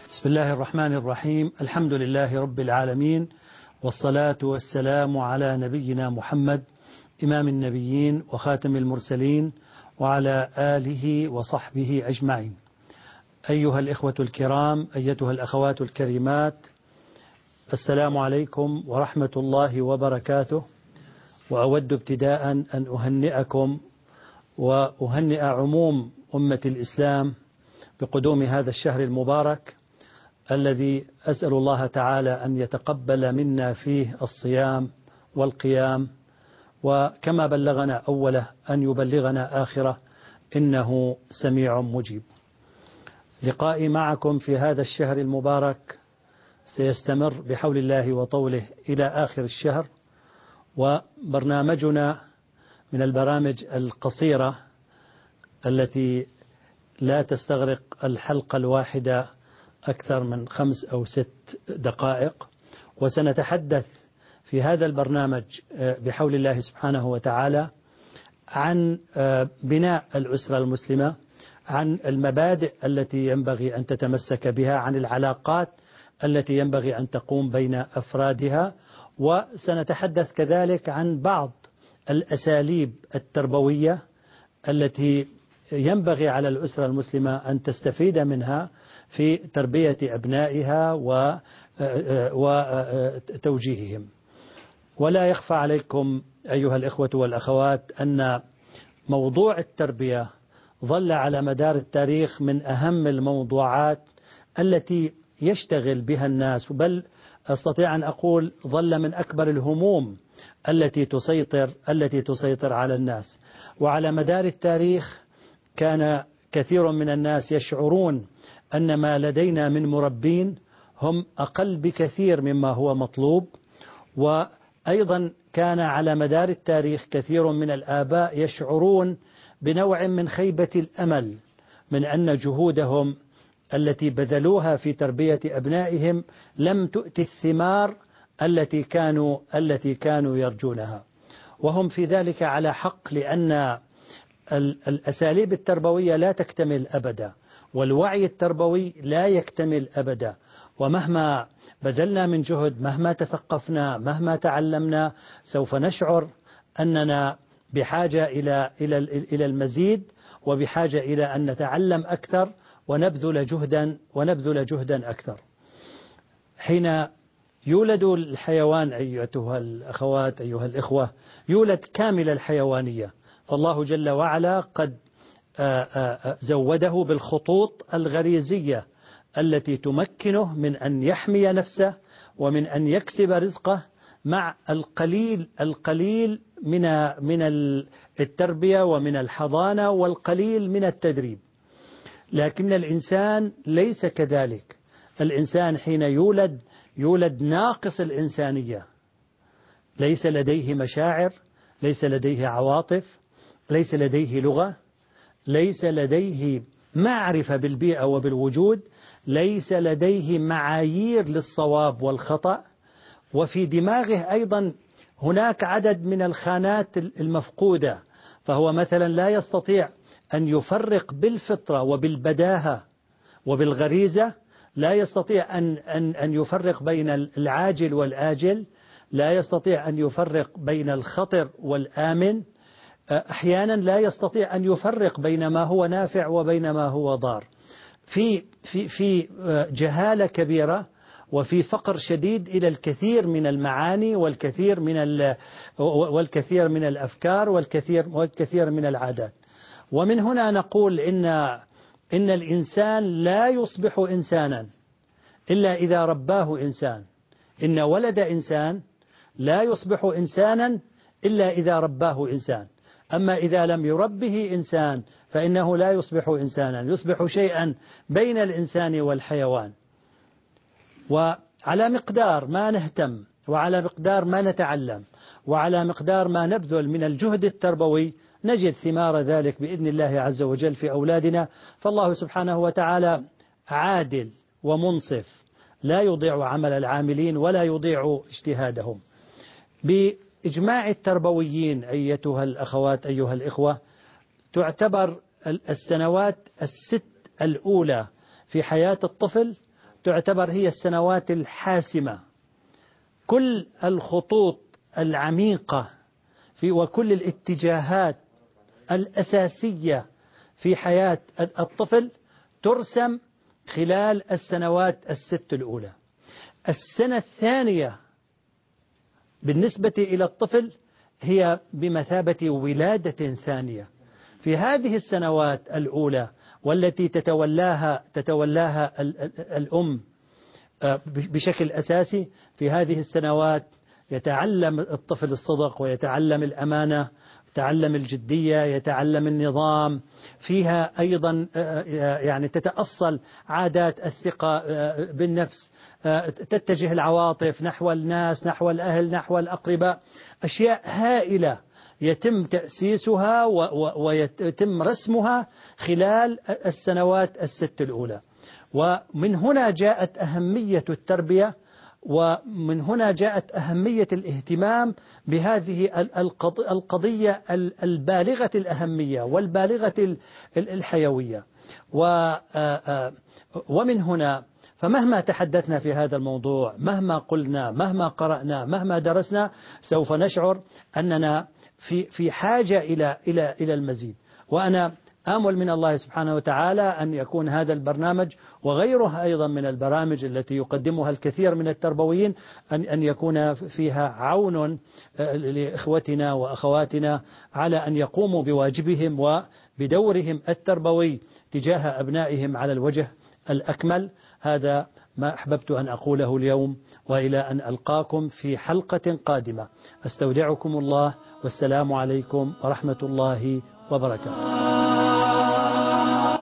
بسم الله الرحمن الرحيم. الحمد لله رب العالمين، والصلاة والسلام على نبينا محمد إمام النبيين وخاتم المرسلين وعلى آله وصحبه أجمعين. أيها الإخوة الكرام، أيتها الأخوات الكريمات، السلام عليكم ورحمة الله وبركاته. وأود ابتداء أن أهنئكم وأهنئ عموم أمة الإسلام بقدوم هذا الشهر المبارك الذي أسأل الله تعالى أن يتقبل منا فيه الصيام والقيام، وكما بلغنا أوله أن يبلغنا آخره، إنه سميع مجيب. لقائي معكم في هذا الشهر المبارك سيستمر بحول الله وطوله إلى آخر الشهر، وبرنامجنا من البرامج القصيرة التي لا تستغرق الحلقة الواحدة أكثر من 5 أو 6 دقائق. وسنتحدث في هذا البرنامج بحول الله سبحانه وتعالى عن بناء الأسرة المسلمة، عن المبادئ التي ينبغي أن تتمسك بها، عن العلاقات التي ينبغي أن تقوم بين أفرادها، وسنتحدث كذلك عن بعض الأساليب التربوية التي ينبغي على الأسرة المسلمة أن تستفيد منها في تربية أبنائها وتوجيههم. ولا يخفى عليكم أيها الإخوة والأخوات أن موضوع التربية ظل على مدار التاريخ من أهم الموضوعات التي يشتغل بها الناس، بل أستطيع أن أقول ظل من أكبر الهموم التي تسيطر على الناس. وعلى مدار التاريخ كان كثير من الناس يشعرون أن ما لدينا من مربين هم أقل بكثير مما هو مطلوب. وأيضا كان على مدار التاريخ كثير من الآباء يشعرون بنوع من خيبة الأمل من أن جهودهم التي بذلوها في تربية أبنائهم لم تؤتي الثمار التي كانوا يرجونها. وهم في ذلك على حق، لأن الأساليب التربوية لا تكتمل أبدا، والوعي التربوي لا يكتمل أبدا. ومهما بذلنا من جهد، مهما تثقفنا، مهما تعلمنا، سوف نشعر أننا بحاجة إلى المزيد، وبحاجة إلى أن نتعلم أكثر ونبذل جهدا أكثر. حين يولد الحيوان أيتها الأخوات أيها الإخوة، يولد كامل الحيوانية، فالله جل وعلا قد زوده بالخطوط الغريزية التي تمكنه من أن يحمي نفسه ومن أن يكسب رزقه مع القليل من التربية ومن الحضانة والقليل من التدريب. لكن الإنسان ليس كذلك. الإنسان حين يولد ناقص الإنسانية، ليس لديه مشاعر، ليس لديه عواطف، ليس لديه لغة، ليس لديه معرفة بالبيئة وبالوجود، ليس لديه معايير للصواب والخطأ. وفي دماغه أيضا هناك عدد من الخانات المفقودة، فهو مثلا لا يستطيع أن يفرق بالفطرة وبالبداهة وبالغريزة، لا يستطيع أن يفرق بين العاجل والآجل، لا يستطيع أن يفرق بين الخطر والآمن، أحيانا لا يستطيع أن يفرق بين ما هو نافع وبين ما هو ضار. في جهالة كبيرة، وفي فقر شديد إلى الكثير من المعاني والكثير من الأفكار والكثير من العادات. ومن هنا نقول إن الإنسان لا يصبح إنسانا إلا إذا رباه إنسان. إن ولد إنسان لا يصبح إنسانا إلا إذا رباه إنسان. أما إذا لم يربه إنسان فإنه لا يصبح إنسانا، يصبح شيئا بين الإنسان والحيوان. وعلى مقدار ما نهتم، وعلى مقدار ما نتعلم، وعلى مقدار ما نبذل من الجهد التربوي، نجد ثمار ذلك بإذن الله عز وجل في أولادنا. فالله سبحانه وتعالى عادل ومنصف، لا يضيع عمل العاملين ولا يضيع اجتهادهم. بإجماع التربويين أيتها الأخوات أيها الإخوة، تعتبر السنوات 6 الأولى في حياة الطفل تعتبر هي السنوات الحاسمة. كل الخطوط العميقة وكل الاتجاهات الأساسية في حياة الطفل ترسم خلال السنوات الست الأولى. السنة الثانية بالنسبة إلى الطفل هي بمثابة ولادة ثانية. في هذه السنوات الأولى والتي تتولاها الأم بشكل أساسي، في هذه السنوات يتعلم الطفل الصدق ويتعلم الأمانة، يتعلم الجدية، يتعلم النظام. فيها أيضا يعني تتأصل عادات الثقة بالنفس، تتجه العواطف نحو الناس، نحو الأهل، نحو الأقرباء. أشياء هائلة يتم تأسيسها ويتم رسمها خلال السنوات الست الأولى. ومن هنا جاءت أهمية التربية، ومن هنا جاءت أهمية الاهتمام بهذه القضية البالغة الأهمية والبالغة الحيوية. ومن هنا فمهما تحدثنا في هذا الموضوع، مهما قلنا، مهما قرأنا، مهما درسنا، سوف نشعر أننا في حاجة إلى المزيد. وأنا آمل من الله سبحانه وتعالى أن يكون هذا البرنامج وغيره أيضا من البرامج التي يقدمها الكثير من التربويين أن يكون فيها عون لإخوتنا وأخواتنا على أن يقوموا بواجبهم وبدورهم التربوي تجاه أبنائهم على الوجه الأكمل. هذا ما أحببت أن أقوله اليوم، وإلى أن ألقاكم في حلقة قادمة. أستودعكم الله، والسلام عليكم ورحمة الله وبركاته.